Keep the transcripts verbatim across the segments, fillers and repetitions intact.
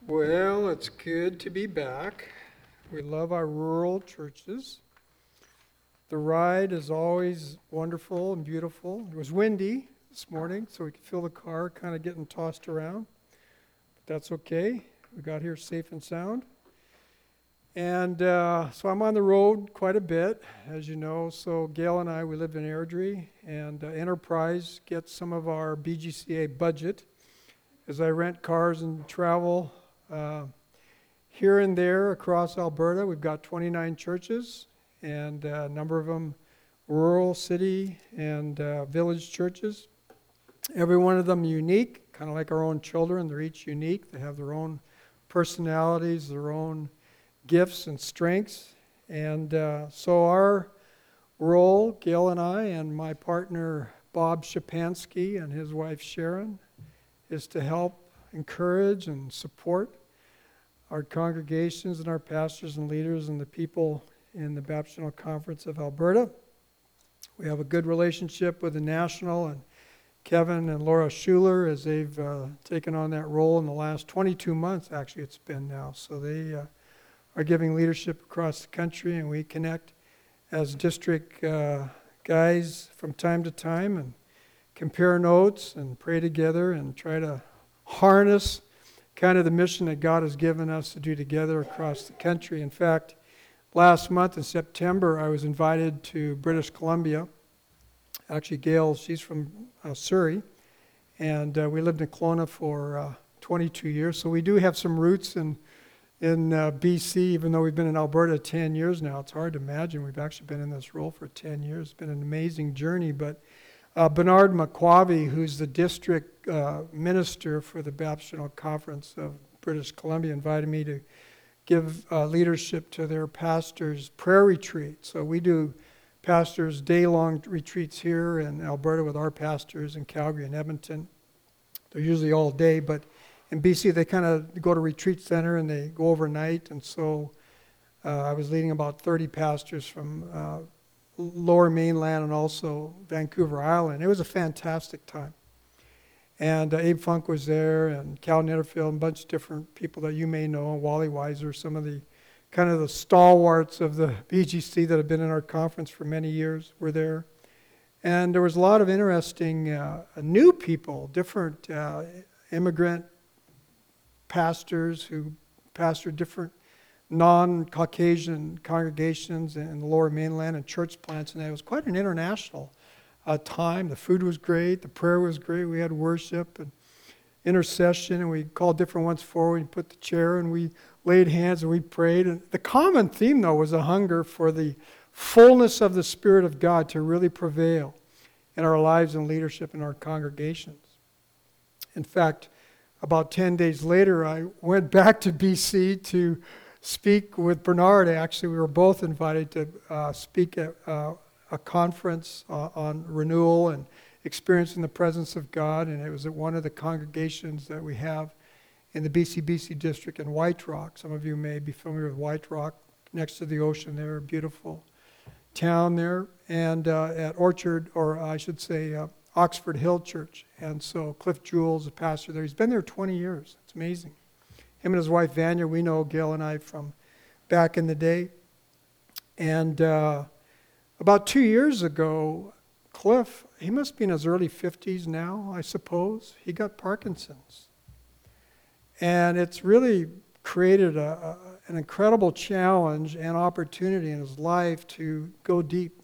Well, it's good to be back. We love our rural churches. The ride is always wonderful and beautiful. It was windy this morning, so we could feel the car kind of getting tossed around. But that's okay. We got here safe and sound. And uh, so I'm on the road quite a bit, as you know. So Gail and I, we live in Airdrie, and uh, Enterprise gets some of our B G C A budget as I rent cars and travel uh, here and there across Alberta. We've got twenty-nine churches, and uh, a number of them rural, city, and uh, village churches. Every one of them unique, kind of like our own children. They're each unique. They have their own personalities, their own gifts and strengths. And uh, so our role, Gail and I, and my partner Bob Shapansky and his wife Sharon, is to help encourage and support our congregations and our pastors and leaders and the people in the Baptist Conference of Alberta. We have a good relationship with the National and Kevin and Laura Schuler as they've uh, taken on that role in the last twenty-two months, actually it's been now. So they uh, are giving leadership across the country, and we connect as district uh, guys from time to time and compare notes and pray together and try to harness kind of the mission that God has given us to do together across the country. In fact, last month in September, I was invited to British Columbia. Actually, Gail, she's from uh, Surrey, and uh, we lived in Kelowna for uh, twenty-two years. So we do have some roots in in uh, B C, even though we've been in Alberta ten years now. It's hard to imagine we've actually been in this role for ten years. It's been an amazing journey. But uh, Bernard McQuavie, who's the district uh, minister for the Baptist Conference of British Columbia, invited me to give uh, leadership to their pastors' prayer retreat. So we do pastors' day-long retreats here in Alberta with our pastors in Calgary and Edmonton. They're usually all day, but in B C they kind of go to retreat center and they go overnight. And so uh, I was leading about thirty pastors from uh, Lower Mainland and also Vancouver Island. It was a fantastic time. And uh, Abe Funk was there, and Cal Netterfield, and a bunch of different people that you may know, Wally Weiser, some of the kind of the stalwarts of the B G C that have been in our conference for many years were there. And there was a lot of interesting uh, new people, different uh, immigrant pastors who pastored different non-Caucasian congregations in the Lower Mainland and church plants, and it was quite an international uh, time. The food was great, the prayer was great, we had worship and intercession, and we called different ones forward and put the chair, and we laid hands and we prayed. And the common theme, though, was a hunger for the fullness of the Spirit of God to really prevail in our lives and leadership in our congregations. In fact, about ten days later, I went back to B C to speak with Bernard. Actually, we were both invited to uh, speak at uh, a conference uh, on renewal and experiencing the presence of God, and it was at one of the congregations that we have in the B C B C district in White Rock. Some of you may be familiar with White Rock, next to the ocean there, a beautiful town there, and uh, at Orchard, or I should say uh, Oxford Hill Church. And so Cliff Jewell's a pastor there. He's been there twenty years. It's amazing. Him and his wife Vanya, we know Gail and I from back in the day. And uh, about two years ago, Cliff, he must be in his early fifties now, I suppose. He got Parkinson's. And it's really created a, a, an incredible challenge and opportunity in his life to go deep.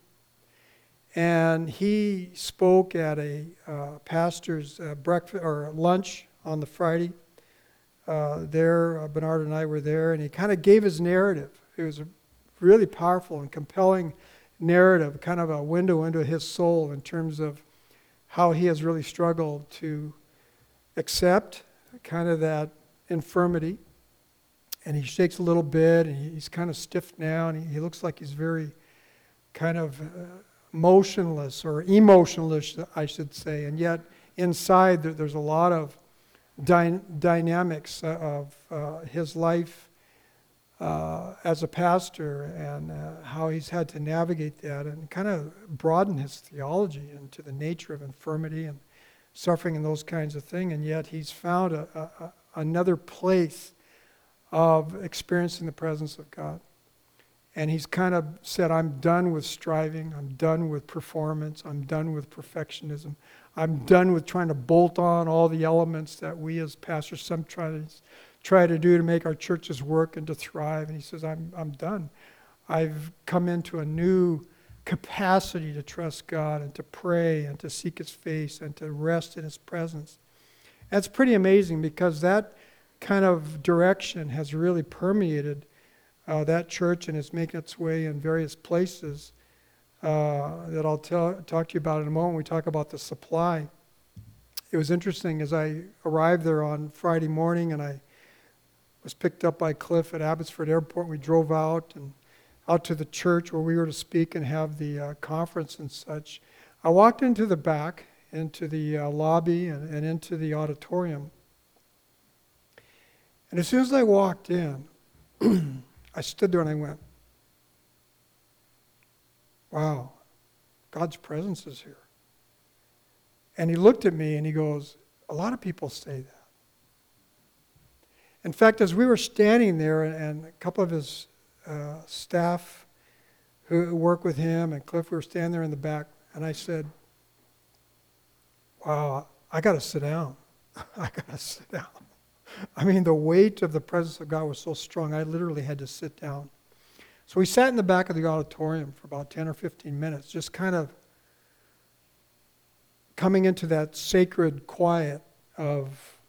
And he spoke at a uh, pastor's uh, breakfast or lunch on the Friday. Uh, there, uh, Bernard and I were there, and he kind of gave his narrative. It was a really powerful and compelling narrative, kind of a window into his soul in terms of how he has really struggled to accept kind of that infirmity. And he shakes a little bit, and he's kind of stiff now, and he, he looks like he's very kind of uh, motionless or emotionless, I should say. And yet inside there, there's a lot of dy- dynamics of uh, his life uh, as a pastor, and uh, how he's had to navigate that and kind of broaden his theology into the nature of infirmity and suffering and those kinds of things. And yet he's found a, a, another place of experiencing the presence of God. And he's kind of said, I'm done with striving. I'm done with performance. I'm done with perfectionism. I'm done with trying to bolt on all the elements that we as pastors some try to, try to do to make our churches work and to thrive. And he says, I'm, I'm done. I've come into a new capacity to trust God and to pray and to seek his face and to rest in his presence. And it's pretty amazing because that kind of direction has really permeated Uh, that church, and it's making its way in various places uh, that I'll tell, talk to you about in a moment. We talk about the supply. It was interesting as I arrived there on Friday morning, and I was picked up by Cliff at Abbotsford Airport. We drove out and out to the church where we were to speak and have the uh, conference and such. I walked into the back, into the uh, lobby, and, and into the auditorium. And as soon as I walked in, I stood there and I went, wow, God's presence is here. And he looked at me and he goes, a lot of people say that. In fact, as we were standing there, and a couple of his uh, staff who work with him and Cliff, we were standing there in the back, and I said, wow, I got to sit down. I got to sit down. I mean, the weight of the presence of God was so strong, I literally had to sit down. So we sat in the back of the auditorium for about ten or fifteen minutes, just kind of coming into that sacred quiet of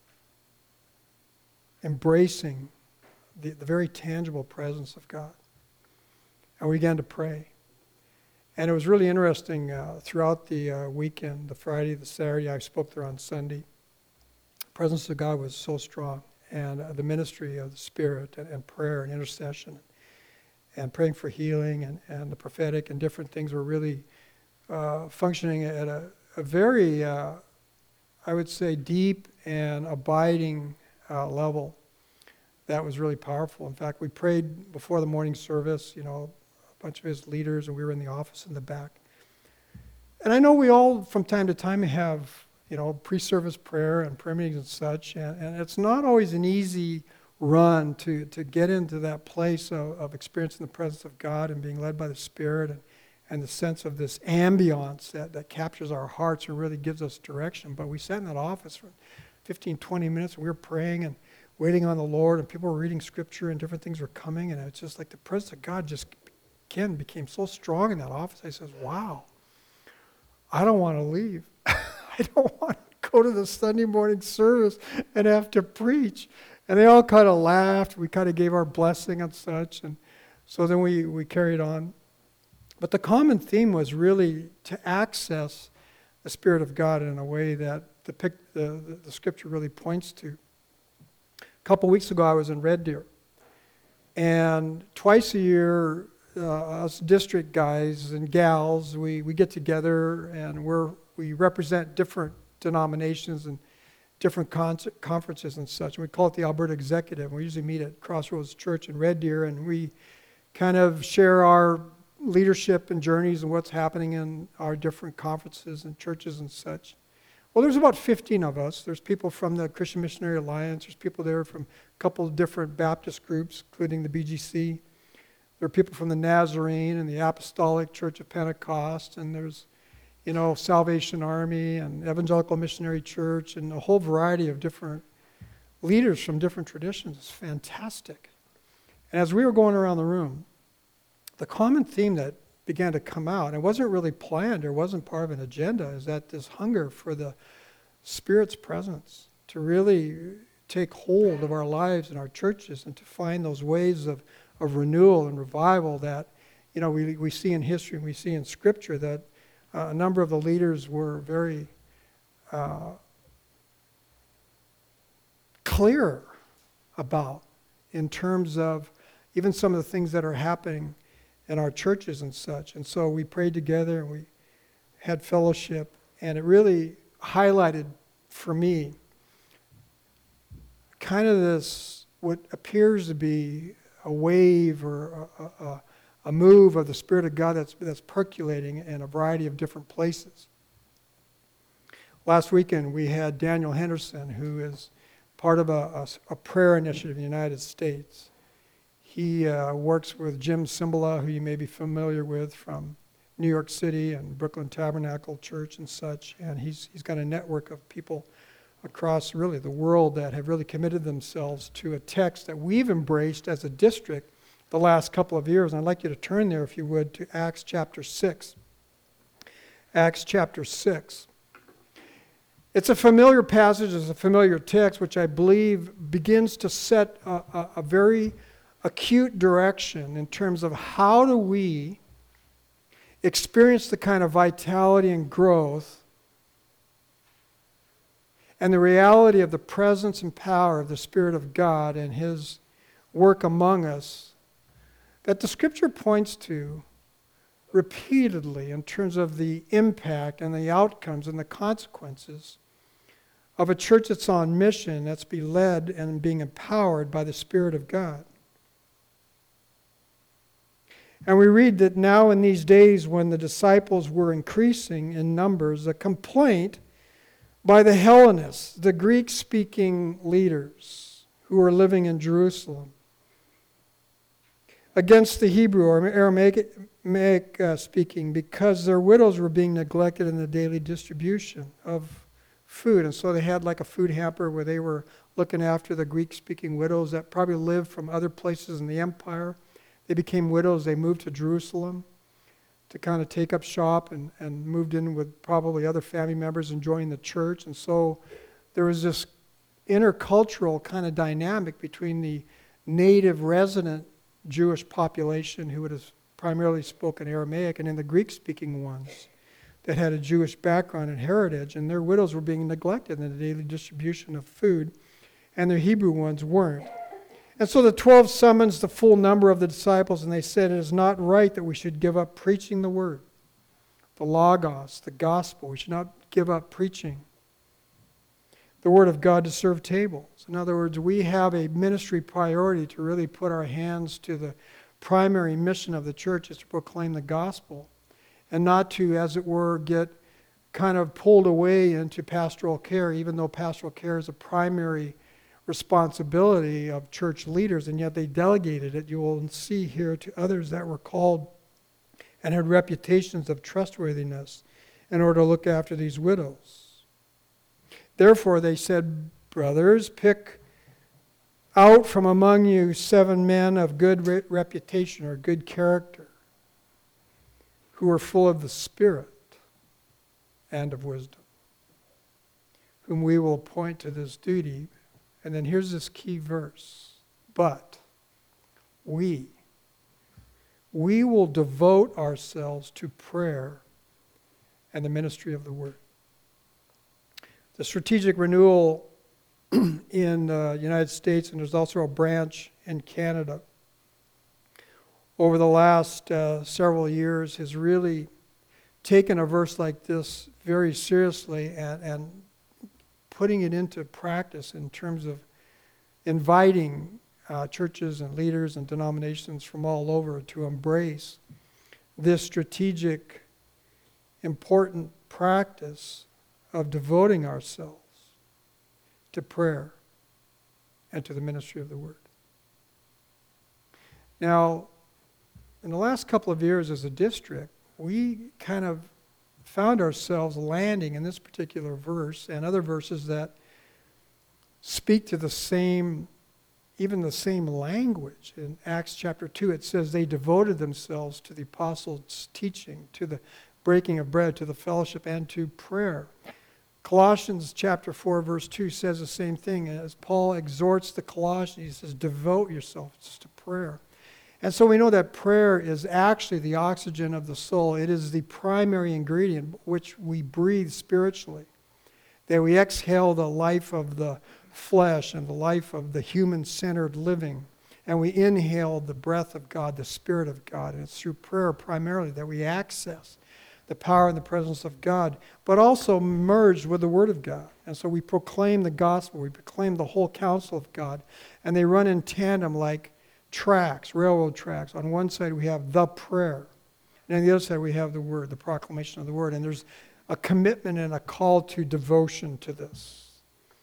embracing the, the very tangible presence of God. And we began to pray. And it was really interesting uh, throughout the uh, weekend, the Friday, the Saturday, I spoke there on Sunday. The presence of God was so strong, and uh, the ministry of the Spirit and, and prayer and intercession and praying for healing and, and the prophetic and different things were really uh, functioning at a, a very, uh, I would say, deep and abiding uh, level that was really powerful. In fact, we prayed before the morning service, you know, a bunch of his leaders, and we were in the office in the back. And I know we all, from time to time, have you know, pre-service prayer and prayer meetings and such, and, and it's not always an easy run to, to get into that place of, of experiencing the presence of God and being led by the Spirit and, and the sense of this ambiance that, that captures our hearts and really gives us direction. But we sat in that office for fifteen, twenty minutes, and we were praying and waiting on the Lord, and people were reading Scripture, and different things were coming, and it's just like the presence of God just, again, became so strong in that office. I said, wow, I don't want to leave. I don't want to go to the Sunday morning service and have to preach. And they all kind of laughed. We kind of gave our blessing and such. And so then we, we carried on. But the common theme was really to access the Spirit of God in a way that the, pic, the, the, the Scripture really points to. A couple weeks ago, I was in Red Deer. And twice a year, uh, us district guys and gals, we, we get together and we're we represent different denominations and different con- conferences and such. And we call it the Alberta Executive. We usually meet at Crossroads Church in Red Deer, and we kind of share our leadership and journeys and what's happening in our different conferences and churches and such. Well, there's about fifteen of us. There's people from the Christian Missionary Alliance. There's people there from a couple of different Baptist groups, including the B G C. There are people from the Nazarene and the Apostolic Church of Pentecost, and there's you know, Salvation Army and Evangelical Missionary Church and a whole variety of different leaders from different traditions. It's fantastic. And as we were going around the room, the common theme that began to come out, and it wasn't really planned or wasn't part of an agenda, is that this hunger for the Spirit's presence to really take hold of our lives and our churches and to find those ways of, of renewal and revival that, you know, we, we see in history and we see in Scripture that Uh, a number of the leaders were very uh, clear about in terms of even some of the things that are happening in our churches and such. And so we prayed together and we had fellowship, and it really highlighted for me kind of this, what appears to be a wave or a, a, a move of the Spirit of God that's, that's percolating in a variety of different places. Last weekend we had Daniel Henderson, who is part of a, a, a prayer initiative in the United States. He uh, works with Jim Cymbala, who you may be familiar with from New York City and Brooklyn Tabernacle Church and such. And he's he's got a network of people across really the world that have really committed themselves to a text that we've embraced as a district the last couple of years. And I'd like you to turn there, if you would, to Acts chapter six. Acts chapter six. It's a familiar passage, it's a familiar text, which I believe begins to set a, a, a very acute direction in terms of how do we experience the kind of vitality and growth and the reality of the presence and power of the Spirit of God and His work among us that the Scripture points to repeatedly in terms of the impact and the outcomes and the consequences of a church that's on mission, that's being led and being empowered by the Spirit of God. And we read that now in these days when the disciples were increasing in numbers, a complaint by the Hellenists, the Greek-speaking leaders who were living in Jerusalem, against the Hebrew or Aramaic uh, speaking, because their widows were being neglected in the daily distribution of food. And so they had like a food hamper where they were looking after the Greek-speaking widows that probably lived from other places in the empire. They became widows. They moved to Jerusalem to kind of take up shop and, and moved in with probably other family members and joined the church. And so there was this intercultural kind of dynamic between the native resident Jewish population who would have primarily spoken Aramaic and then the Greek-speaking ones that had a Jewish background and heritage, and their widows were being neglected in the daily distribution of food, and their Hebrew ones weren't. And so the twelve summons the full number of the disciples, and they said, it is not right that we should give up preaching the word, the Logos, the gospel. We should not give up preaching the word of God to serve tables. In other words, we have a ministry priority to really put our hands to the primary mission of the church is to proclaim the gospel and not to, as it were, get kind of pulled away into pastoral care, even though pastoral care is a primary responsibility of church leaders, and yet they delegated it, you will see here, to others that were called and had reputations of trustworthiness in order to look after these widows. Therefore, they said, brothers, pick out from among you seven men of good re- reputation or good character who are full of the Spirit and of wisdom, whom we will appoint to this duty. And then here's this key verse. But we, we will devote ourselves to prayer and the ministry of the word. The strategic renewal in the United States, and there's also a branch in Canada, over the last uh, several years has really taken a verse like this very seriously and, and putting it into practice in terms of inviting uh, churches and leaders and denominations from all over to embrace this strategic, important practice of devoting ourselves to prayer and to the ministry of the word. Now, in the last couple of years as a district, we kind of found ourselves landing in this particular verse and other verses that speak to the same, even the same language. In Acts chapter two, it says they devoted themselves to the apostles' teaching, to the breaking of bread, to the fellowship, and to prayer. Colossians chapter four, verse two says the same thing. As Paul exhorts the Colossians, he says, devote yourselves to prayer. And so we know that prayer is actually the oxygen of the soul. It is the primary ingredient which we breathe spiritually. That we exhale the life of the flesh and the life of the human-centered living. And we inhale the breath of God, the Spirit of God. And it's through prayer primarily that we access the power and the presence of God, but also merged with the Word of God. And so we proclaim the gospel, we proclaim the whole counsel of God, and they run in tandem like tracks, railroad tracks. On one side we have the prayer, and on the other side we have the Word, the proclamation of the Word. And there's a commitment and a call to devotion to this.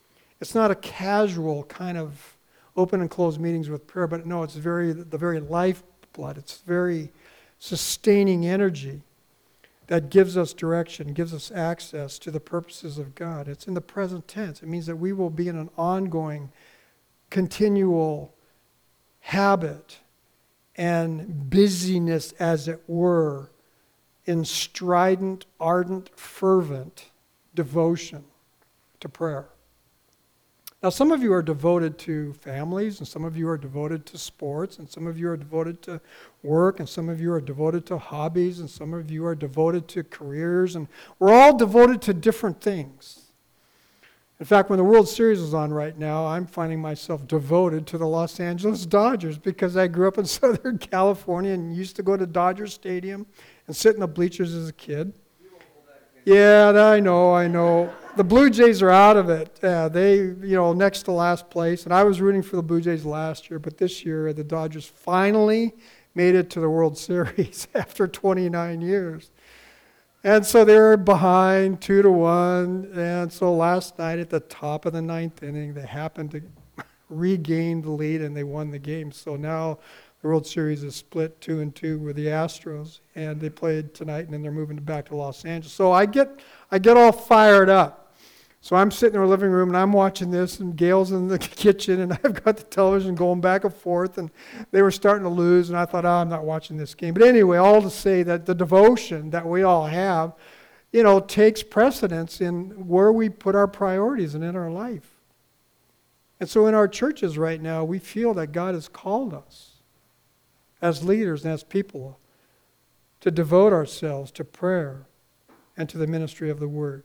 It's not a casual kind of open and closed meetings with prayer, but no, it's very the very lifeblood. It's very sustaining energy that gives us direction, gives us access to the purposes of God. It's in the present tense. It means that we will be in an ongoing, continual habit and busyness, as it were, in strident, ardent, fervent devotion to prayer. Now, some of you are devoted to families, and some of you are devoted to sports, and some of you are devoted to work, and some of you are devoted to hobbies, and some of you are devoted to careers, and we're all devoted to different things. In fact, when the World Series is on right now, I'm finding myself devoted to the Los Angeles Dodgers because I grew up in Southern California and used to go to Dodger Stadium and sit in the bleachers as a kid. Yeah, I know, I know. The Blue Jays are out of it. Uh, they, you know, next to last place. And I was rooting for the Blue Jays last year, but this year the Dodgers finally made it to the World Series after twenty-nine years. And so they were behind two to one. And so last night at the top of the ninth inning, they happened to regain the lead and they won the game. So now the World Series is split two and two with the Astros, and they played tonight, and then they're moving back to Los Angeles. So I get, I get all fired up. So I'm sitting in our living room, and I'm watching this, and Gail's in the kitchen, and I've got the television going back and forth, and they were starting to lose, and I thought, oh, I'm not watching this game. But anyway, all to say that the devotion that we all have, you know, takes precedence in where we put our priorities and in our life. And so in our churches right now, we feel that God has called us as leaders and as people to devote ourselves to prayer and to the ministry of the Word.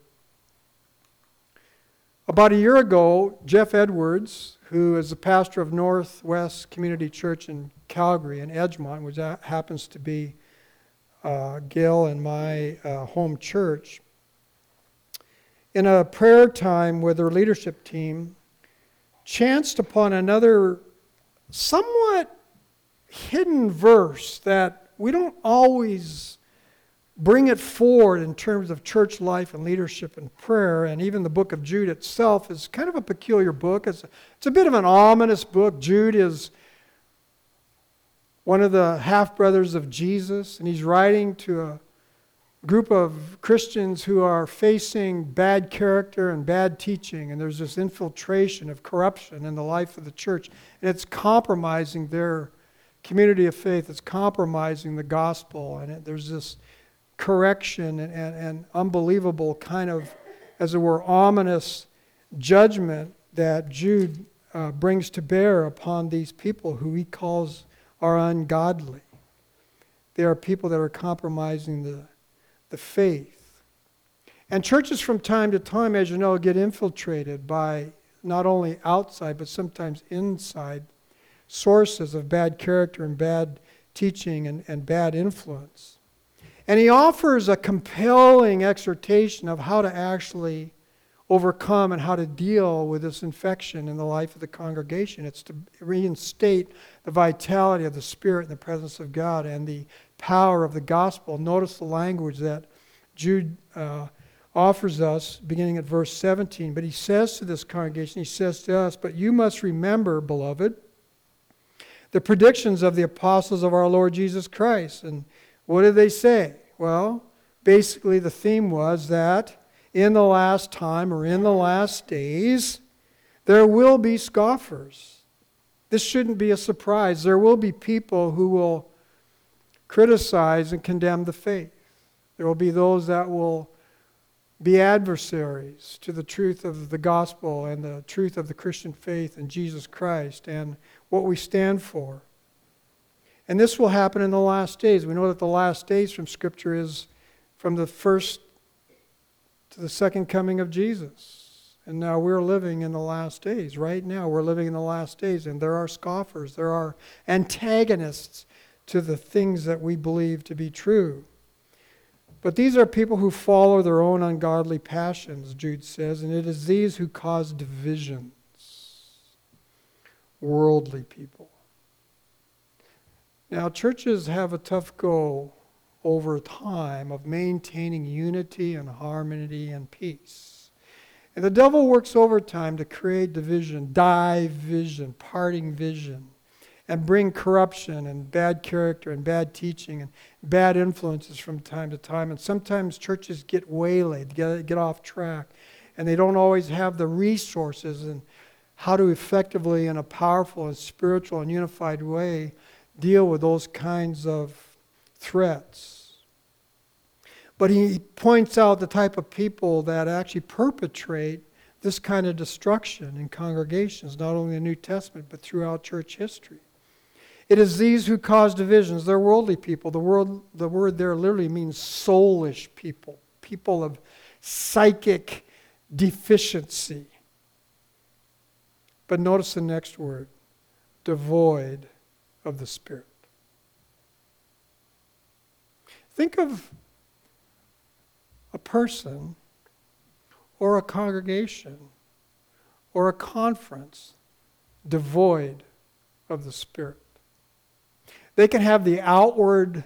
About a year ago, Jeff Edwards, who is the pastor of Northwest Community Church in Calgary in Edgemont, which happens to be uh, Gail and my uh, home church, in a prayer time with their leadership team, chanced upon another somewhat hidden verse that we don't always bring it forward in terms of church life and leadership and prayer. And even the book of Jude itself is kind of a peculiar book. It's a, it's a bit of an ominous book. Jude is one of the half-brothers of Jesus, and he's writing to a group of Christians who are facing bad character and bad teaching, and there's this infiltration of corruption in the life of the church, and it's compromising their community of faith. It's compromising the gospel, and it, there's this correction and, and, and unbelievable kind of, as it were, ominous judgment that Jude uh, brings to bear upon these people who he calls are ungodly. They are people that are compromising the, the faith. And churches from time to time, as you know, get infiltrated by not only outside, but sometimes inside sources of bad character and bad teaching and, and bad influence. And he offers a compelling exhortation of how to actually overcome and how to deal with this infection in the life of the congregation. It's to reinstate the vitality of the Spirit and the presence of God and the power of the gospel. Notice the language that Jude uh, offers us beginning at verse seventeen. But he says to this congregation, he says to us, "But you must remember, beloved, the predictions of the apostles of our Lord Jesus Christ." And what did they say? Well, basically the theme was that in the last time or in the last days, there will be scoffers. This shouldn't be a surprise. There will be people who will criticize and condemn the faith. There will be those that will be adversaries to the truth of the gospel and the truth of the Christian faith in Jesus Christ and what we stand for. And this will happen in the last days. We know that the last days from Scripture is from the first to the second coming of Jesus. And now we're living in the last days. Right now we're living in the last days, and there are scoffers. There are antagonists to the things that we believe to be true. But these are people who follow their own ungodly passions, Jude says, and it is these who cause divisions. Worldly people. Now, churches have a tough go over time of maintaining unity and harmony and peace. And the devil works overtime to create division, division, parting vision, and bring corruption and bad character and bad teaching and bad influences from time to time. And sometimes churches get waylaid, get, get off track, and they don't always have the resources and how to effectively, in a powerful and spiritual and unified way, deal with those kinds of threats. But he points out the type of people that actually perpetrate this kind of destruction in congregations, not only in the New Testament, but throughout church history. It is these who cause divisions. They're worldly people. The word, the word there literally means soulish people, people of psychic deficiency. But notice the next word, devoid of the Spirit. Think of a person or a congregation or a conference devoid of the Spirit. They can have the outward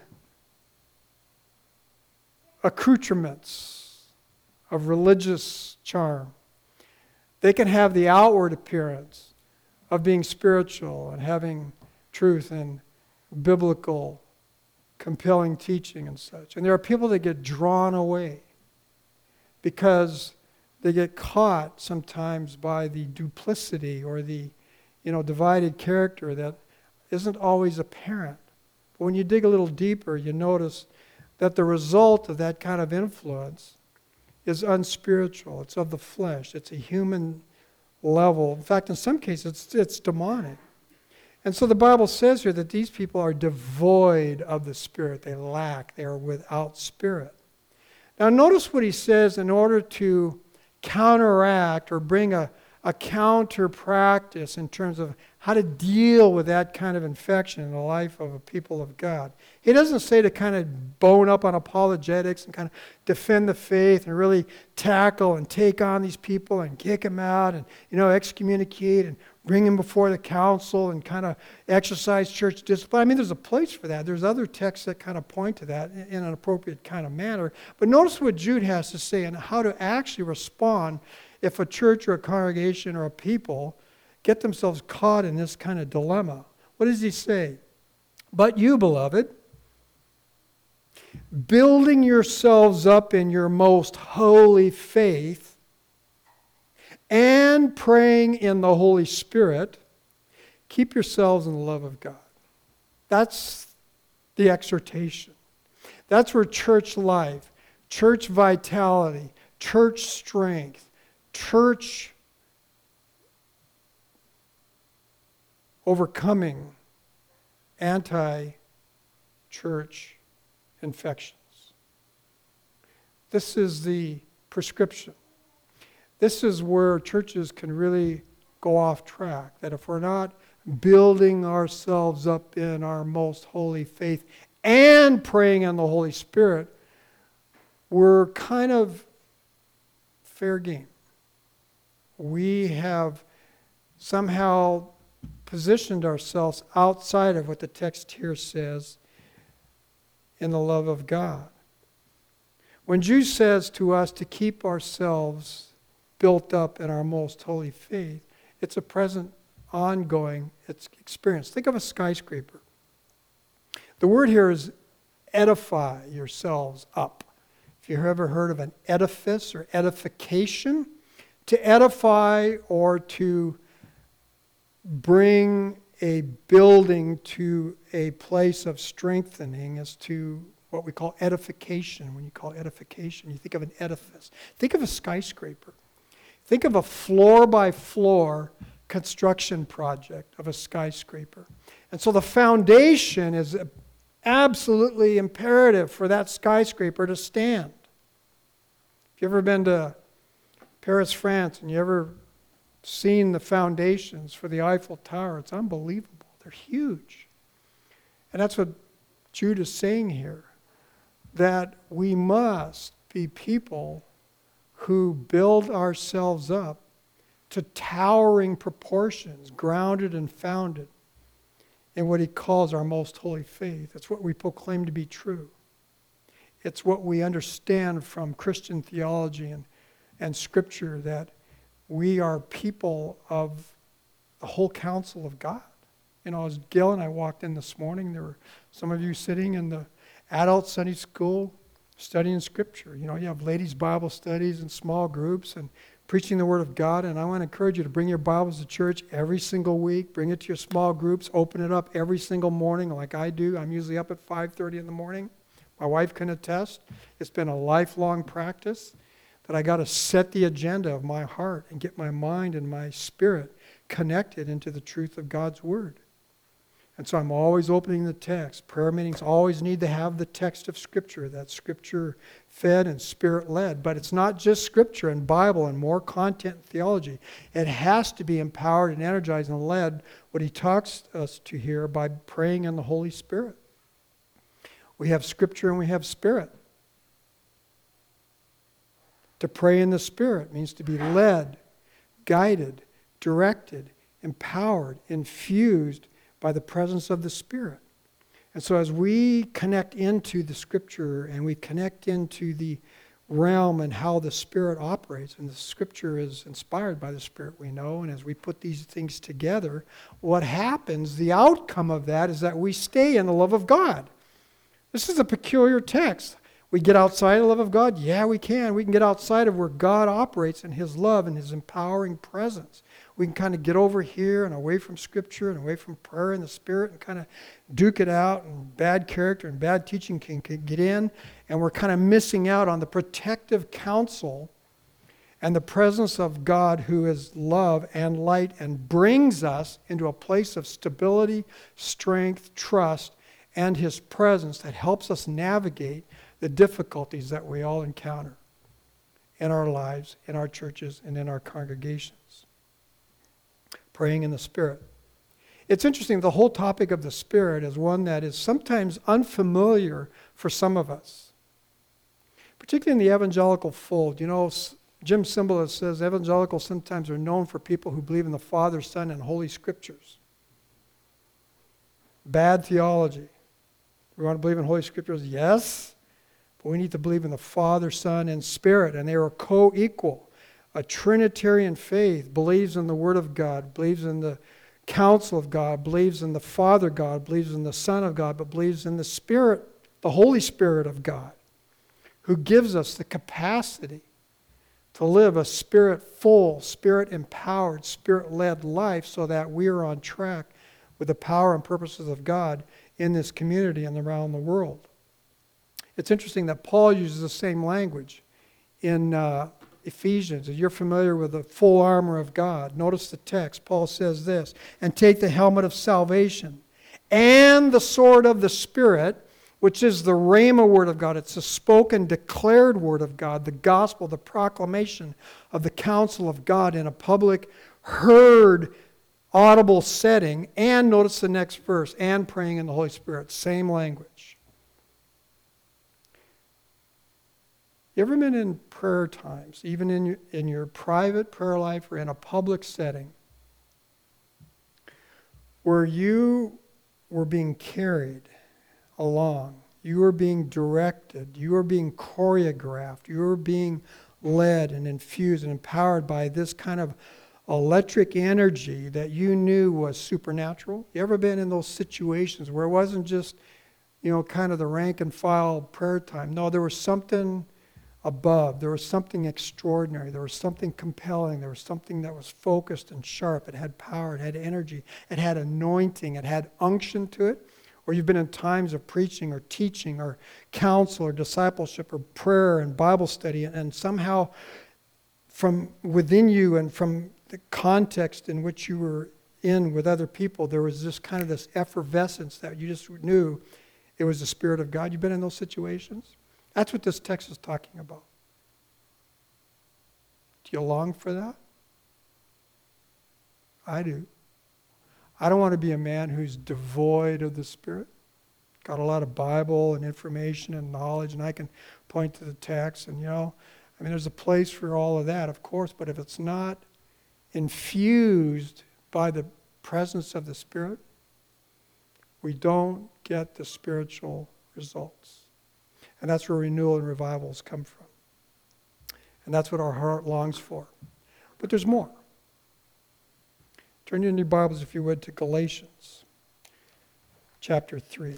accoutrements of religious charm. They can have the outward appearance of being spiritual and having truth and biblical, compelling teaching and such. And there are people that get drawn away because they get caught sometimes by the duplicity or the, you know, divided character that isn't always apparent. But when you dig a little deeper, you notice that the result of that kind of influence is unspiritual. It's of the flesh. It's a human level. In fact, in some cases, it's, it's demonic. And so the Bible says here that these people are devoid of the Spirit. They lack. They are without Spirit. Now notice what he says in order to counteract or bring a, a counter practice in terms of how to deal with that kind of infection in the life of a people of God. He doesn't say to kind of bone up on apologetics and kind of defend the faith and really tackle and take on these people and kick them out and, you know, excommunicate and bring them before the council and kind of exercise church discipline. I mean, there's a place for that. There's other texts that kind of point to that in an appropriate kind of manner. But notice what Jude has to say on how to actually respond if a church or a congregation or a people get themselves caught in this kind of dilemma. What does he say? But you, beloved, building yourselves up in your most holy faith and praying in the Holy Spirit, keep yourselves in the love of God. That's the exhortation. That's where church life, church vitality, church strength, church overcoming anti-church infections. This is the prescription. This is where churches can really go off track. That if we're not building ourselves up in our most holy faith and praying in the Holy Spirit, we're kind of fair game. We have somehow positioned ourselves outside of what the text here says in the love of God. When Jude says to us to keep ourselves built up in our most holy faith, it's a present, ongoing experience. Think of a skyscraper. The word here is edify yourselves up. If you've ever heard of an edifice or edification, to edify or to bring a building to a place of strengthening is to what we call edification. When you call edification, you think of an edifice. Think of a skyscraper. Think of a floor-by-floor construction project of a skyscraper. And so the foundation is absolutely imperative for that skyscraper to stand. If you've ever been to Paris, France, and you ever seen the foundations for the Eiffel Tower, it's unbelievable. They're huge. And that's what Jude is saying here, that we must be people who build ourselves up to towering proportions, grounded and founded in what he calls our most holy faith. It's what we proclaim to be true. It's what we understand from Christian theology and, and Scripture, that we are people of the whole counsel of God. You know, as Gil and I walked in this morning, there were some of you sitting in the adult Sunday school studying Scripture. You know, you have ladies' Bible studies and small groups and preaching the Word of God. And I want to encourage you to bring your Bibles to church every single week. Bring it to your small groups. Open it up every single morning like I do. I'm usually up at five thirty in the morning. My wife can attest. It's been a lifelong practice that I got to set the agenda of my heart and get my mind and my spirit connected into the truth of God's Word. And so I'm always opening the text. Prayer meetings always need to have the text of Scripture, that's Scripture-fed and Spirit-led. But it's not just Scripture and Bible and more content and theology. It has to be empowered and energized and led, what he talks us to here, by praying in the Holy Spirit. We have Scripture and we have Spirit. To pray in the Spirit means to be led, guided, directed, empowered, infused by the presence of the Spirit. And so as we connect into the Scripture and we connect into the realm and how the Spirit operates, and the Scripture is inspired by the Spirit, we know, and as we put these things together, what happens, the outcome of that is that we stay in the love of God. This is a peculiar text. We get outside the love of God? Yeah, we can. We can get outside of where God operates in His love and His empowering presence. We can kind of get over here and away from Scripture and away from prayer and the Spirit and kind of duke it out, and bad character and bad teaching can, can get in, and we're kind of missing out on the protective counsel and the presence of God, who is love and light and brings us into a place of stability, strength, trust, and His presence that helps us navigate the difficulties that we all encounter in our lives, in our churches, and in our congregations. Praying in the Spirit. It's interesting, the whole topic of the Spirit is one that is sometimes unfamiliar for some of us, particularly in the evangelical fold. You know, Jim Cymbala says evangelicals sometimes are known for people who believe in the Father, Son, and Holy Scriptures. Bad theology. We want to believe in Holy Scriptures? Yes. But we need to believe in the Father, Son, and Spirit, and they are co-equal. A Trinitarian faith believes in the Word of God, believes in the counsel of God, believes in the Father God, believes in the Son of God, but believes in the Spirit, the Holy Spirit of God, who gives us the capacity to live a Spirit-full, Spirit-empowered, Spirit-led life so that we are on track with the power and purposes of God in this community and around the world. It's interesting that Paul uses the same language in uh, Ephesians. You're familiar with the full armor of God. Notice the text. Paul says this, and take the helmet of salvation and the sword of the Spirit, which is the Rhema word of God. It's the spoken, declared word of God, the gospel, the proclamation of the counsel of God in a public, heard, audible setting. And notice the next verse, and praying in the Holy Spirit. Same language. You ever been in prayer times, even in your, in your private prayer life or in a public setting, where you were being carried along, you were being directed, you were being choreographed, you were being led and infused and empowered by this kind of electric energy that you knew was supernatural? You ever been in those situations where it wasn't just, you know, kind of the rank and file prayer time? No, there was something above. There was something extraordinary. There was something compelling. There was something that was focused and sharp. It had power. It had energy. It had anointing. It had unction to it. Or you've been in times of preaching or teaching or counsel or discipleship or prayer and Bible study, and somehow from within you and from the context in which you were in with other people, there was this kind of this effervescence that you just knew it was the Spirit of God. You've been in those situations? That's what this text is talking about. Do you long for that? I do. I don't want to be a man who's devoid of the Spirit. Got a lot of Bible and information and knowledge, and I can point to the text, and you know, I mean, there's a place for all of that, of course, but if it's not infused by the presence of the Spirit, we don't get the spiritual results. And that's where renewal and revivals come from. And that's what our heart longs for. But there's more. Turn in your Bibles, if you would, to Galatians chapter three.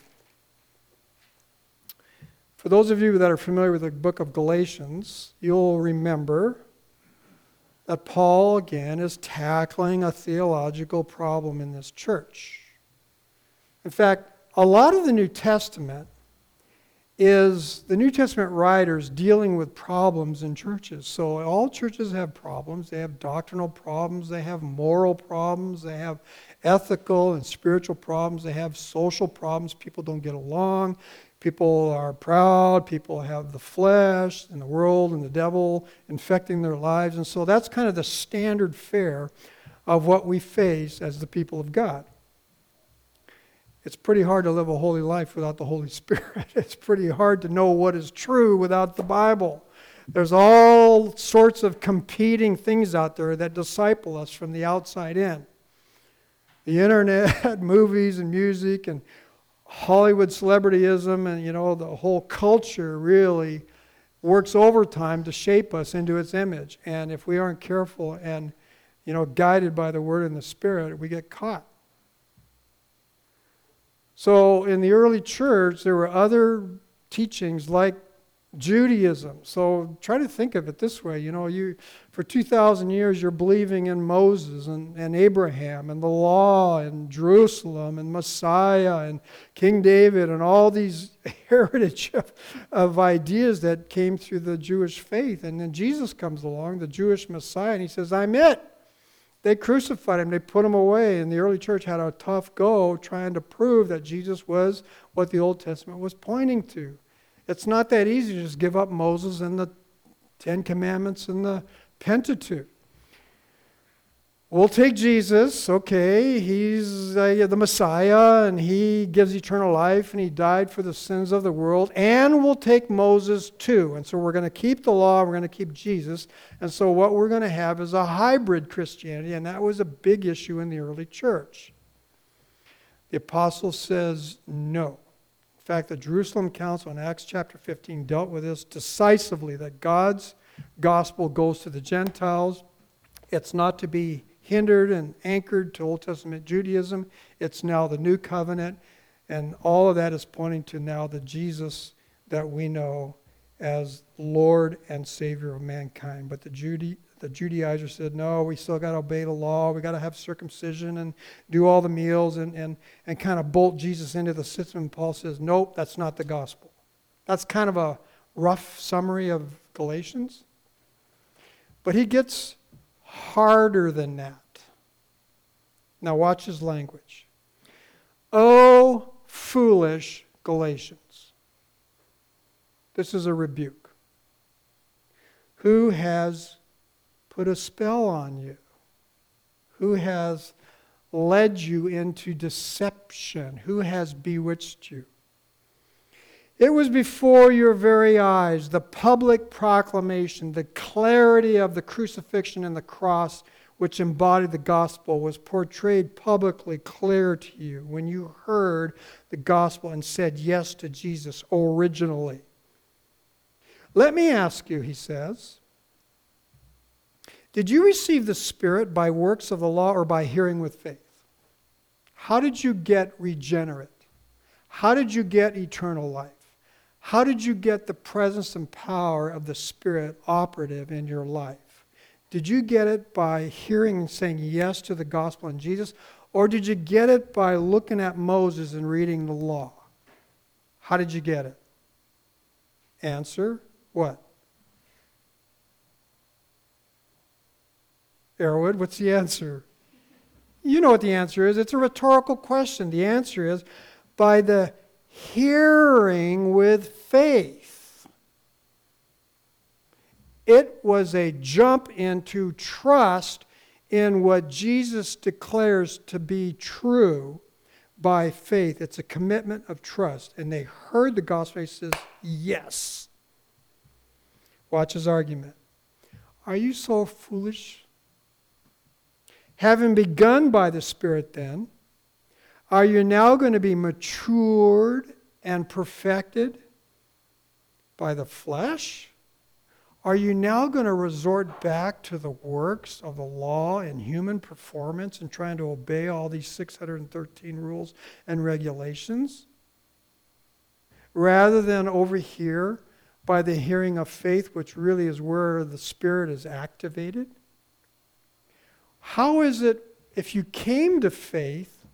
For those of you that are familiar with the book of Galatians, you'll remember that Paul, again, is tackling a theological problem in this church. In fact, a lot of the New Testament is the New Testament writers dealing with problems in churches. So all churches have problems. They have doctrinal problems. They have moral problems. They have ethical and spiritual problems. They have social problems. People don't get along. People are proud. People have the flesh and the world and the devil infecting their lives. And so that's kind of the standard fare of what we face as the people of God. It's pretty hard to live a holy life without the Holy Spirit. It's pretty hard to know what is true without the Bible. There's all sorts of competing things out there that disciple us from the outside in. The internet, movies and music and Hollywood celebrityism and, you know, the whole culture really works overtime to shape us into its image. And if we aren't careful and, you know, guided by the Word and the Spirit, we get caught. So in the early church, there were other teachings like Judaism. So try to think of it this way. You know, you for two thousand years, you're believing in Moses and, and Abraham and the law and Jerusalem and Messiah and King David and all these heritage of, of ideas that came through the Jewish faith. And then Jesus comes along, the Jewish Messiah, and he says, I'm it. They crucified him. They put him away. And the early church had a tough go trying to prove that Jesus was what the Old Testament was pointing to. It's not that easy to just give up Moses and the Ten Commandments and the Pentateuch. We'll take Jesus, okay, he's uh, the Messiah, and he gives eternal life, and he died for the sins of the world, and we'll take Moses too. And so we're going to keep the law, we're going to keep Jesus, and so what we're going to have is a hybrid Christianity, and that was a big issue in the early church. The apostle says no. In fact, the Jerusalem Council in Acts chapter fifteen dealt with this decisively, that God's gospel goes to the Gentiles. It's not to be hindered and anchored to Old Testament Judaism. It's now the new covenant, and all of that is pointing to now the Jesus that we know as Lord and Savior of mankind. But the Jude, the Judaizers said, no, we still got to obey the law. We got to have circumcision and do all the meals and, and, and kind of bolt Jesus into the system. And Paul says, nope, that's not the gospel. That's kind of a rough summary of Galatians. But he gets harder than that. Now watch his language. Oh, foolish Galatians. This is a rebuke. Who has put a spell on you? Who has led you into deception? Who has bewitched you? It was before your very eyes, the public proclamation, the clarity of the crucifixion and the cross, which embodied the gospel, was portrayed publicly clear to you when you heard the gospel and said yes to Jesus originally. Let me ask you, he says, did you receive the Spirit by works of the law or by hearing with faith? How did you get regenerate? How did you get eternal life? How did you get the presence and power of the Spirit operative in your life? Did you get it by hearing and saying yes to the gospel and Jesus? Or did you get it by looking at Moses and reading the law? How did you get it? Answer, what? Arrowwood, what's the answer? You know what the answer is. It's a rhetorical question. The answer is by the hearing with faith. It was a jump into trust in what Jesus declares to be true by faith. It's a commitment of trust. And they heard the gospel. He says, yes. Watch his argument. Are you so foolish? Having begun by the Spirit then, are you now going to be matured and perfected by the flesh? Are you now going to resort back to the works of the law and human performance and trying to obey all these six hundred thirteen rules and regulations? Rather than over here by the hearing of faith, which really is where the Spirit is activated? How is it if you came to faith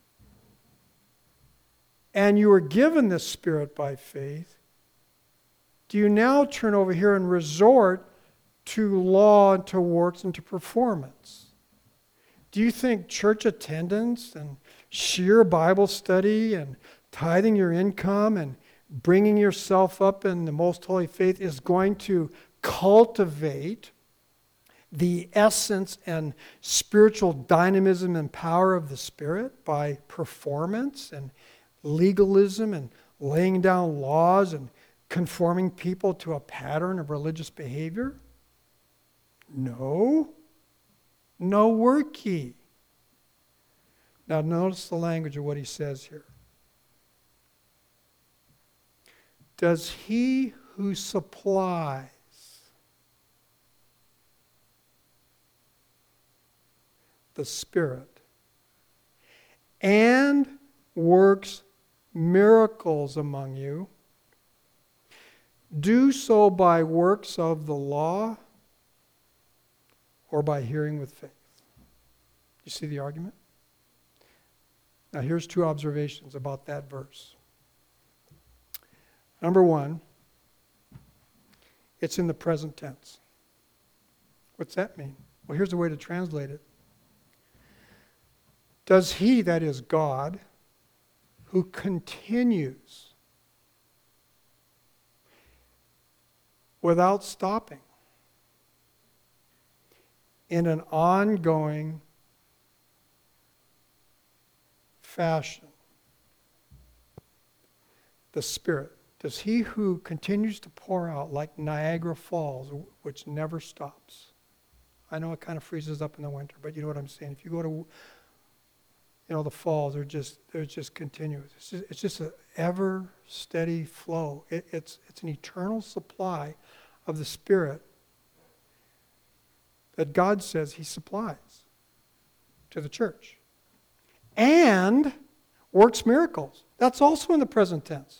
and you were given the Spirit by faith, do you now turn over here and resort to law and to works and to performance? Do you think church attendance and sheer Bible study and tithing your income and bringing yourself up in the most holy faith is going to cultivate the essence and spiritual dynamism and power of the Spirit by performance and legalism and laying down laws and conforming people to a pattern of religious behavior? No. No work ye. Now notice the language of what he says here. Does he who supplies the Spirit and works miracles among you do so by works of the law or by hearing with faith? You see the argument? Now here's two observations about that verse. Number one, it's in the present tense. What's that mean? Well, here's a way to translate it. Does he, that is God, who continues without stopping in an ongoing fashion, the Spirit, does he who continues to pour out like Niagara Falls, which never stops? I know it kind of freezes up in the winter, but you know what I'm saying. If you go to, you know, the falls, they're just they're just continuous. It's just, it's just an ever steady flow. It, it's it's an eternal supply of the Spirit that God says he supplies to the church. And works miracles. That's also in the present tense.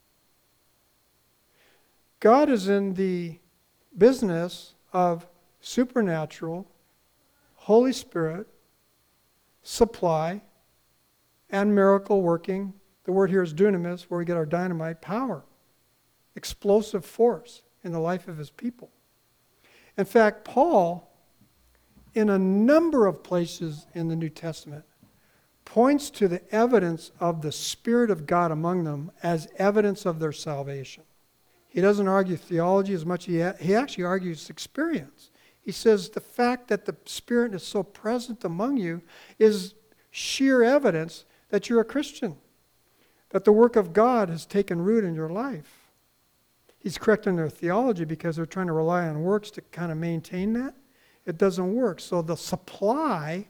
God is in the business of supernatural, Holy Spirit, supply, and miracle working. The word here is dunamis, where we get our dynamite power, explosive force in the life of his people. In fact, Paul, in a number of places in the New Testament, points to the evidence of the Spirit of God among them as evidence of their salvation. He doesn't argue theology as much as he, he actually argues experience. He says the fact that the Spirit is so present among you is sheer evidence that you're a Christian, that the work of God has taken root in your life. He's correcting their theology because they're trying to rely on works to kind of maintain that. It doesn't work. So the supply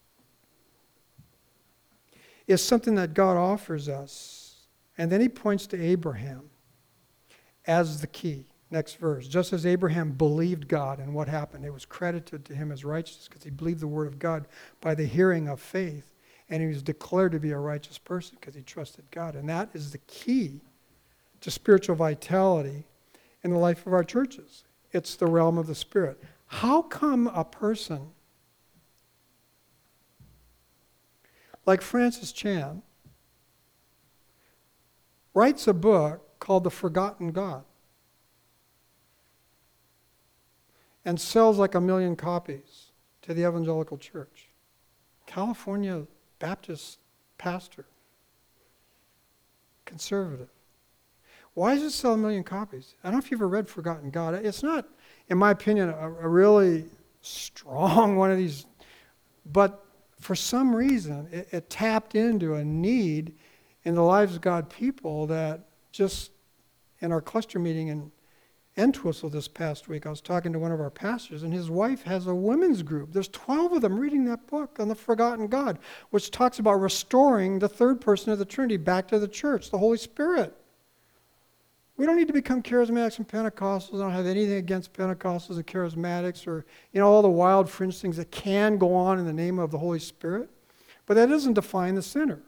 is something that God offers us. And then he points to Abraham as the key. Next verse. Just as Abraham believed God, and what happened? It was credited to him as righteousness because he believed the word of God by the hearing of faith. And he was declared to be a righteous person because he trusted God. And that is the key to spiritual vitality in the life of our churches. It's the realm of the Spirit. How come a person like Francis Chan writes a book called The Forgotten God and sells like a million copies to the evangelical church? California Baptist pastor, conservative. Why does it sell a million copies? I don't know if you've ever read Forgotten God. It's not, in my opinion, a, a really strong one of these, but for some reason, it, it tapped into a need in the lives of God people that just in our cluster meeting in Entwistle this past week, I was talking to one of our pastors, and his wife has a women's group. There's twelve of them reading that book on the Forgotten God, which talks about restoring the third person of the Trinity back to the church, the Holy Spirit. We don't need to become charismatics and Pentecostals. I don't have anything against Pentecostals and charismatics or, you know, all the wild fringe things that can go on in the name of the Holy Spirit. But that doesn't define the sinner.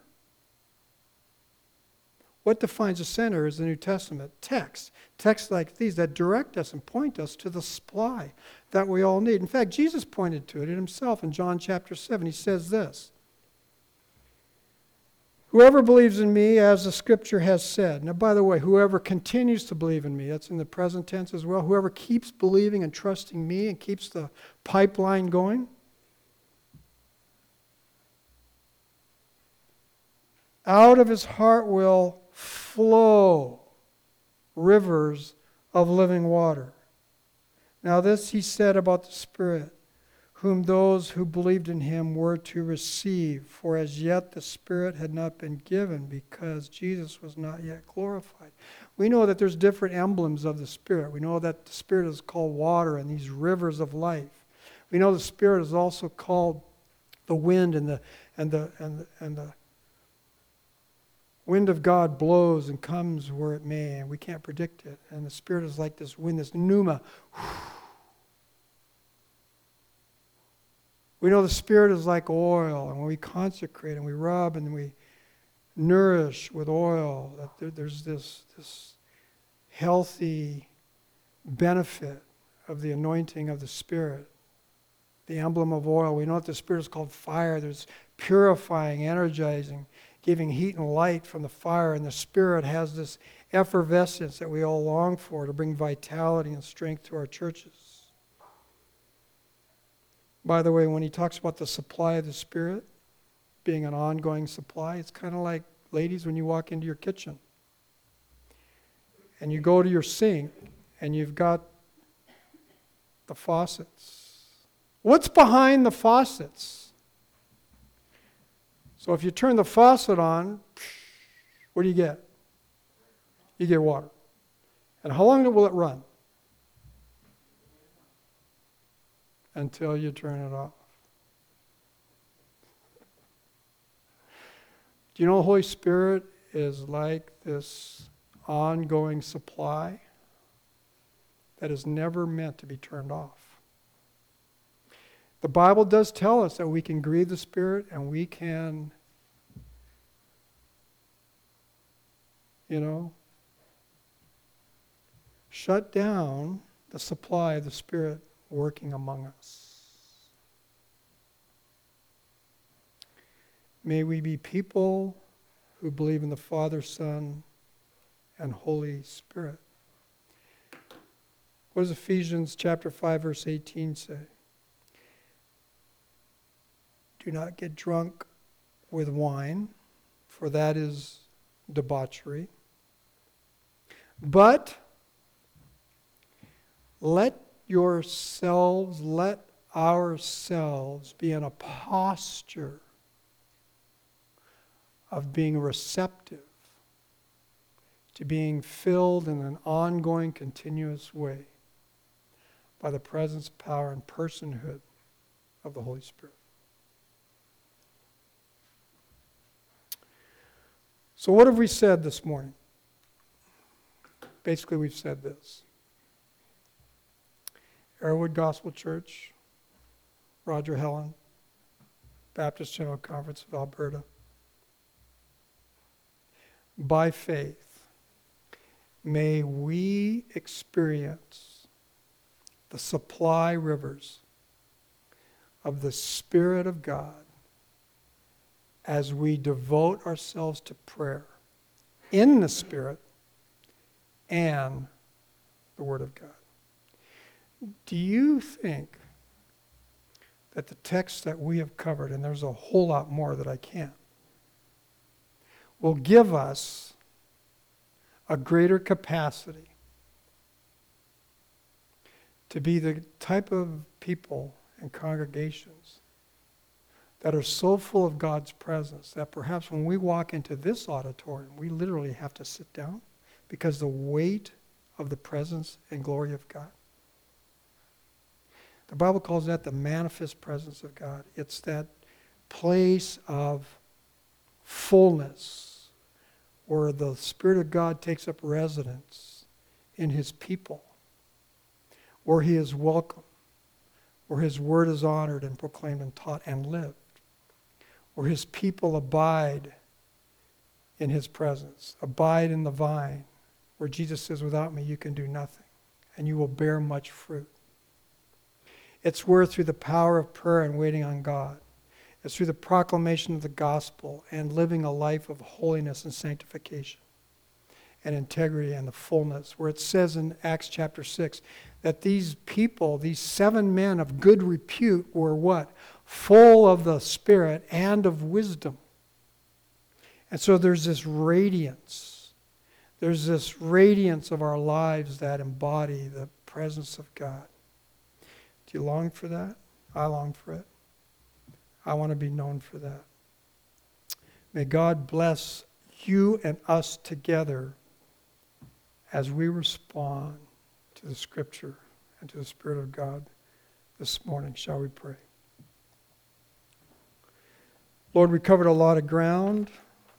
What defines a sinner is the New Testament text. Texts like these that direct us and point us to the supply that we all need. In fact, Jesus pointed to it himself in John chapter seven. He says this, whoever believes in me, as the scripture has said. Now, by the way, whoever continues to believe in me, that's in the present tense as well. Whoever keeps believing and trusting me and keeps the pipeline going. Out of his heart will flow rivers of living water. Now this he said about the Spirit, whom those who believed in him were to receive. For as yet the Spirit had not been given, because Jesus was not yet glorified. We know that there's different emblems of the Spirit. We know that the Spirit is called water and these rivers of life. We know the Spirit is also called the wind, and the and the and the, and the wind of God blows and comes where it may, and we can't predict it. And the Spirit is like this wind, this pneuma. We know the Spirit is like oil, and when we consecrate and we rub and we nourish with oil, that there, there's this, this healthy benefit of the anointing of the Spirit. The emblem of oil. We know that the Spirit is called fire. There's purifying, energizing, giving heat and light from the fire, and the Spirit has this effervescence that we all long for to bring vitality and strength to our churches. By the way, when he talks about the supply of the Spirit being an ongoing supply, it's kind of like, ladies, when you walk into your kitchen and you go to your sink and you've got the faucets. What's behind the faucets? So if you turn the faucet on, what do you get? You get water. And how long will it run? Until you turn it off. Do you know the Holy Spirit is like this ongoing supply that is never meant to be turned off? The Bible does tell us that we can grieve the Spirit and we can, you know, shut down the supply of the Spirit working among us. May we be people who believe in the Father, Son, and Holy Spirit. What does Ephesians chapter five, verse eighteen say? Do not get drunk with wine, for that is debauchery. But let yourselves, let ourselves be in a posture of being receptive to being filled in an ongoing, continuous way by the presence, power, and personhood of the Holy Spirit. So what have we said this morning? Basically, we've said this. Arrowwood Gospel Church, Roger Helen, Baptist General Conference of Alberta. By faith, may we experience the supply rivers of the Spirit of God as we devote ourselves to prayer in the Spirit and the Word of God. Do you think that the text that we have covered, and there's a whole lot more that I can't, will give us a greater capacity to be the type of people and congregations that are so full of God's presence that perhaps when we walk into this auditorium, we literally have to sit down because the weight of the presence and glory of God. The Bible calls that the manifest presence of God. It's that place of fullness where the Spirit of God takes up residence in his people, where he is welcome, where his word is honored and proclaimed and taught and lived, where his people abide in his presence, abide in the vine, where Jesus says, without me you can do nothing, and you will bear much fruit. It's where through the power of prayer and waiting on God, it's through the proclamation of the gospel and living a life of holiness and sanctification and integrity and the fullness, where it says in Acts chapter six that these people, these seven men of good repute, were what? Full of the Spirit and of wisdom. And so there's this radiance. There's this radiance of our lives that embody the presence of God. Do you long for that? I long for it. I want to be known for that. May God bless you and us together as we respond to the Scripture and to the Spirit of God this morning. Shall we pray? Lord, we covered a lot of ground,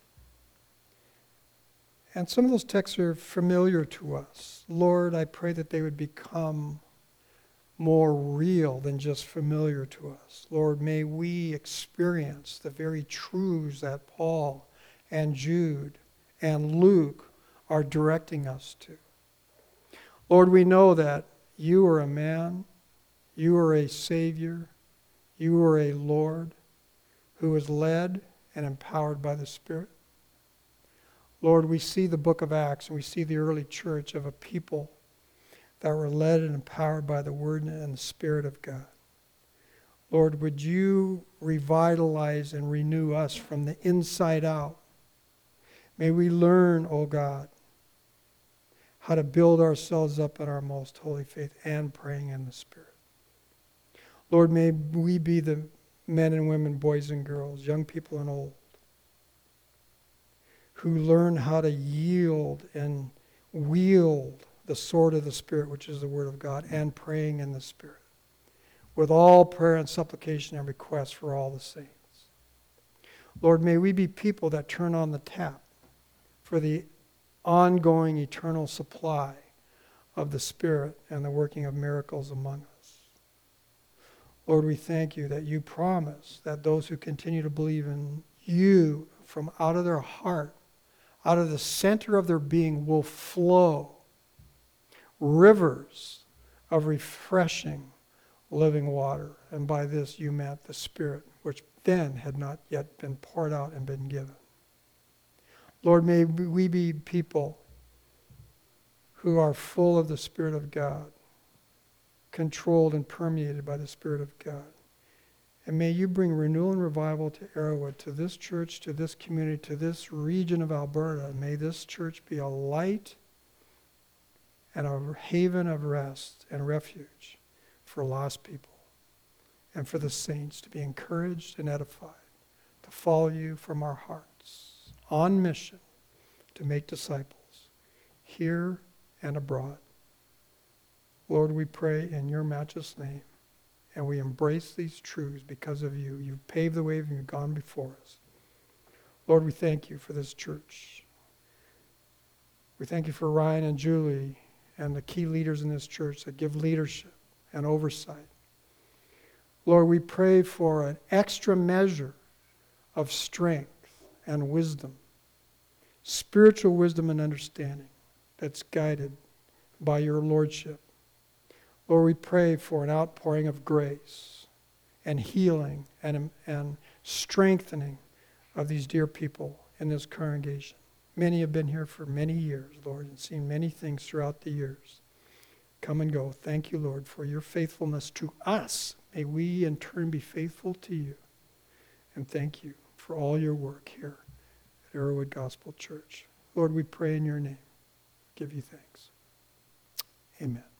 and some of those texts are familiar to us. Lord, I pray that they would become more real than just familiar to us. Lord, may we experience the very truths that Paul and Jude and Luke are directing us to. Lord, we know that you are a man, you are a Savior, you are a Lord who is led and empowered by the Spirit. Lord, we see the book of Acts and we see the early church of a people that were led and empowered by the Word and the Spirit of God. Lord, would you revitalize and renew us from the inside out? May we learn, O God, how to build ourselves up in our most holy faith and praying in the Spirit. Lord, may we be the men and women, boys and girls, young people and old, who learn how to yield and wield the sword of the Spirit, which is the Word of God, and praying in the Spirit, with all prayer and supplication and request for all the saints. Lord, may we be people that turn on the tap for the ongoing eternal supply of the Spirit and the working of miracles among us. Lord, we thank you that you promise that those who continue to believe in you from out of their heart, out of the center of their being, will flow rivers of refreshing living water. And by this you meant the Spirit, which then had not yet been poured out and been given. Lord, may we be people who are full of the Spirit of God, controlled and permeated by the Spirit of God. And may you bring renewal and revival to Arrowwood, to this church, to this community, to this region of Alberta. May this church be a light and a haven of rest and refuge for lost people and for the saints to be encouraged and edified, to follow you from our hearts, on mission to make disciples here and abroad. Lord, we pray in your matchless name, and we embrace these truths because of you. You've paved the way and you've gone before us. Lord, we thank you for this church. We thank you for Ryan and Julie and the key leaders in this church that give leadership and oversight. Lord, we pray for an extra measure of strength and wisdom, spiritual wisdom and understanding that's guided by your lordship. Lord, we pray for an outpouring of grace and healing and, and strengthening of these dear people in this congregation. Many have been here for many years, Lord, and seen many things throughout the years. Come and go. Thank you, Lord, for your faithfulness to us. May we in turn be faithful to you. And thank you for all your work here at Arrowwood Gospel Church. Lord, we pray in your name. Give you thanks. Amen.